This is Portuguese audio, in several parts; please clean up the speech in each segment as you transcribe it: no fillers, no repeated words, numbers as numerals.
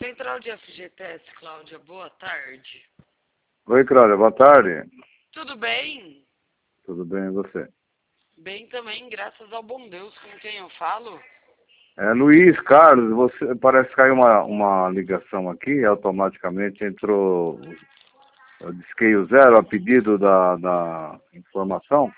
Central de FGTS, Cláudia, boa tarde. Oi, Cláudia, boa tarde. Tudo bem? Tudo bem, e você? Bem também, graças ao bom Deus, com quem eu falo. É Luiz Carlos, você parece que caiu uma ligação aqui, automaticamente entrou, eu disquei o zero a pedido da informação.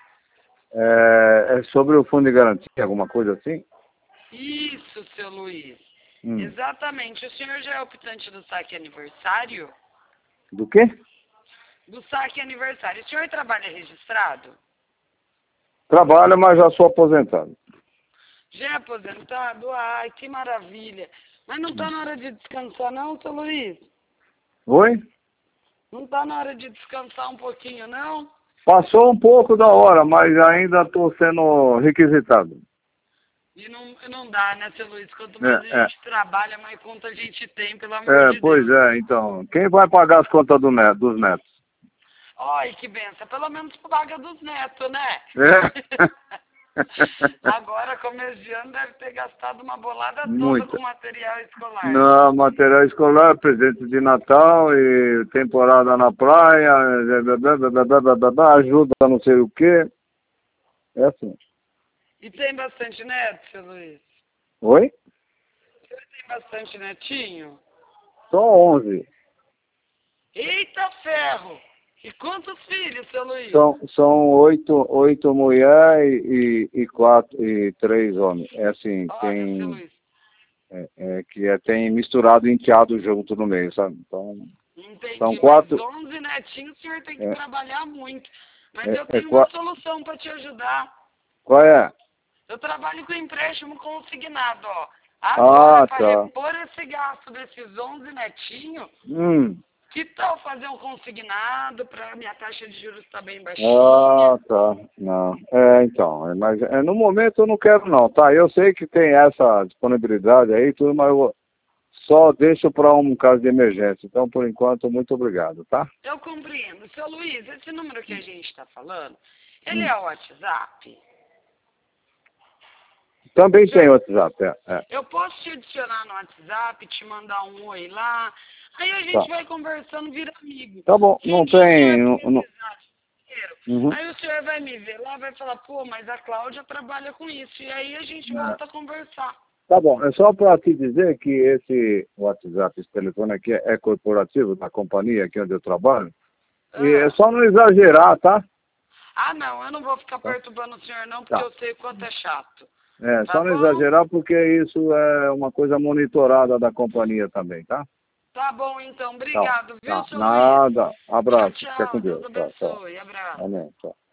É sobre o fundo de garantia, alguma coisa assim? Isso, seu Luiz. Hum. Exatamente. O senhor já é optante do saque aniversário? Do quê? Do saque aniversário. O senhor trabalha registrado? Trabalho, mas já sou aposentado. Já é aposentado? Ai, que maravilha. Mas não está na hora de descansar não, seu Luiz? Oi? Não está na hora de descansar um pouquinho, não? Passou um pouco da hora, mas ainda estou sendo requisitado. E não dá, né, seu Luiz? Quanto mais a gente trabalha, mais conta a gente tem, pelo amor de Pois Deus. é, então. Quem vai pagar as contas dos netos? Ai, que benção. Pelo menos paga dos netos, né? É. Agora, começo de ano, deve ter gastado uma bolada toda Muito. com material escolar. Não, material escolar, presente de Natal e temporada na praia, ajuda não sei o quê. É assim. E tem bastante neto, seu Luiz? Oi? O senhor tem bastante netinho? São 11. Eita ferro! E quantos filhos, seu Luiz? São oito mulheres e 3 homens. É assim, Olha, seu Luiz. Tem misturado enteado junto no meio, sabe? Então, Entendi, são 4. mas 11 netinhos o senhor tem que trabalhar muito. Mas eu É tenho uma solução para te ajudar. Qual é? Eu trabalho com empréstimo consignado, ó. Agora, para repor esse gasto desses 11 netinhos, que tal fazer um consignado para minha taxa de juros estar bem baixinha? Ah, tá. Não. Então, mas no momento eu não quero não, tá? Eu sei que tem essa disponibilidade aí, tudo, mas eu só deixo para um caso de emergência. Então, por enquanto, muito obrigado, tá? Eu compreendo. Seu Luiz, esse número que a gente está falando, ele é o WhatsApp? Também tem WhatsApp, Eu posso te adicionar no WhatsApp, te mandar um oi lá, aí a gente vai conversando, vira amigo. Tá bom, não tem... Aí o senhor vai me ver lá, vai falar, pô, mas a Cláudia trabalha com isso, e aí a gente volta a conversar. Tá bom, é só para te dizer que esse WhatsApp, esse telefone aqui é corporativo da companhia aqui onde eu trabalho, e é só não exagerar, tá? Ah, não, eu não vou ficar perturbando o senhor não, porque eu sei o quanto é chato. Só não exagerar porque isso é uma coisa monitorada da companhia também, tá? Tá bom, então. Obrigado, viu, seu Luiz? Nada. Abraço. Tchau, Fica com Deus Deus. Tchau, tchau. abençoe. Abraço. Amém. Tchau.